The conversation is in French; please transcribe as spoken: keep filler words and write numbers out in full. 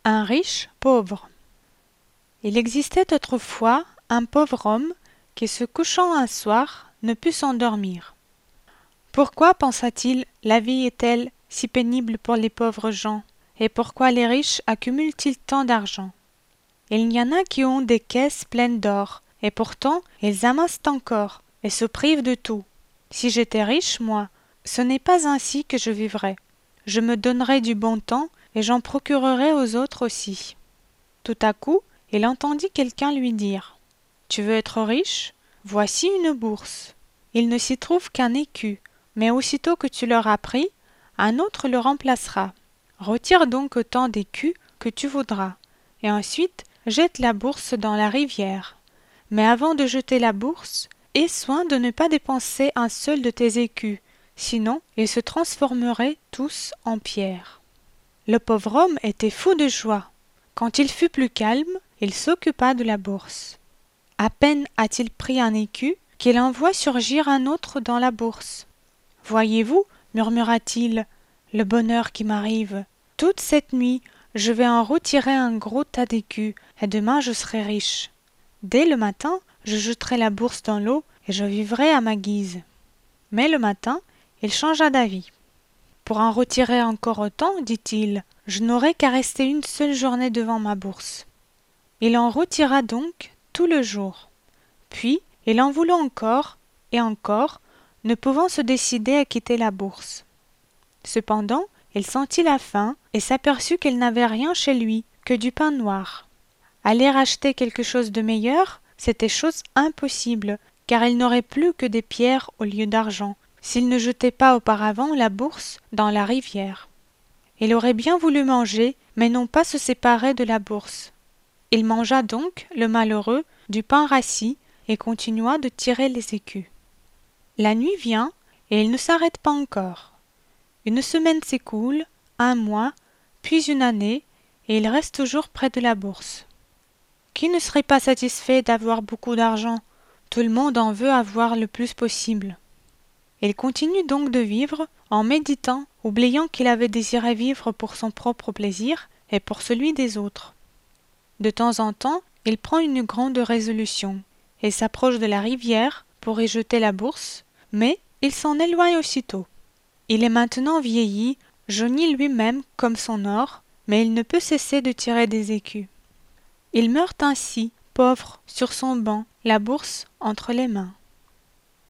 Un riche pauvre. Il existait autrefois un pauvre homme qui, se couchant un soir, ne put s'endormir. Pourquoi, pensa-t-il, la vie est-elle si pénible pour les pauvres gens, et pourquoi les riches accumulent-ils tant d'argent? Il y en a qui ont des caisses pleines d'or, et pourtant ils amassent encore, et se privent de tout. Si j'étais riche, moi, ce n'est pas ainsi que je vivrais. Je me donnerais du bon temps, et j'en procurerais aux autres aussi. Tout à coup, il entendit quelqu'un lui dire « Tu veux être riche? Voici une bourse. Il ne s'y trouve qu'un écu, mais aussitôt que tu l'auras pris, un autre le remplacera. Retire donc autant d'écus que tu voudras, et ensuite jette la bourse dans la rivière. Mais avant de jeter la bourse, aie soin de ne pas dépenser un seul de tes écus, sinon ils se transformeraient tous en pierre. » Le pauvre homme était fou de joie. Quand il fut plus calme, il s'occupa de la bourse. À peine a-t-il pris un écu qu'il en voit surgir un autre dans la bourse. « Voyez-vous, murmura-t-il, le bonheur qui m'arrive. Toute cette nuit, je vais en retirer un gros tas d'écus, et demain je serai riche. Dès le matin, je jetterai la bourse dans l'eau, et je vivrai à ma guise. » Mais le matin, il changea d'avis. « Pour en retirer encore autant, dit-il, je n'aurai qu'à rester une seule journée devant ma bourse. » Il en retira donc tout le jour. Puis, il en voulut encore, et encore, ne pouvant se décider à quitter la bourse. Cependant, il sentit la faim et s'aperçut qu'il n'avait rien chez lui que du pain noir. Aller acheter quelque chose de meilleur, c'était chose impossible, car il n'aurait plus que des pierres au lieu d'argent, s'il ne jetait pas auparavant la bourse dans la rivière. Il aurait bien voulu manger, mais non pas se séparer de la bourse. Il mangea donc, le malheureux, du pain rassis et continua de tirer les écus. La nuit vient et il ne s'arrête pas encore. Une semaine s'écoule, un mois, puis une année, et il reste toujours près de la bourse. Qui ne serait pas satisfait d'avoir beaucoup d'argent? Tout le monde en veut avoir le plus possible. Il continue donc de vivre en méditant, oubliant qu'il avait désiré vivre pour son propre plaisir et pour celui des autres. De temps en temps, il prend une grande résolution et s'approche de la rivière pour y jeter la bourse, mais il s'en éloigne aussitôt. Il est maintenant vieilli, jauni lui-même comme son or, mais il ne peut cesser de tirer des écus. Il meurt ainsi, pauvre, sur son banc, la bourse entre les mains.